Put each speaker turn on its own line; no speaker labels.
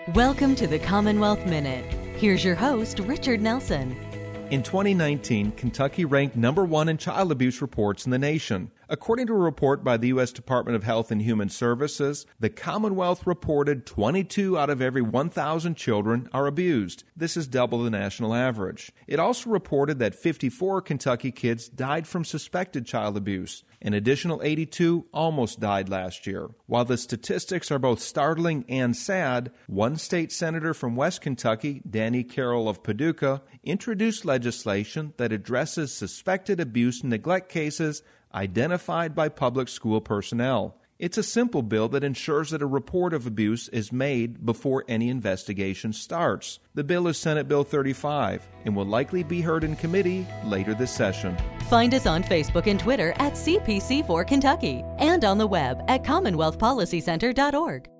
Welcome to the Commonwealth Minute. Here's your host, Richard Nelson.
In 2019, Kentucky ranked number one in child abuse reports in the nation. According to a report by the U.S. Department of Health and Human Services, the Commonwealth reported 22 out of every 1,000 children are abused. This is double the national average. It also reported that 54 Kentucky kids died from suspected child abuse. An additional 82 almost died last year. While the statistics are both startling and sad, one state senator from West Kentucky, Danny Carroll of Paducah, introduced legislation that addresses suspected abuse and neglect cases identified by public school personnel. It's a simple bill that ensures that a report of abuse is made before any investigation starts. The bill is Senate Bill 35 and will likely be heard in committee later this session.
Find us on Facebook and Twitter at CPC4 Kentucky and on the web at CommonwealthPolicyCenter.org.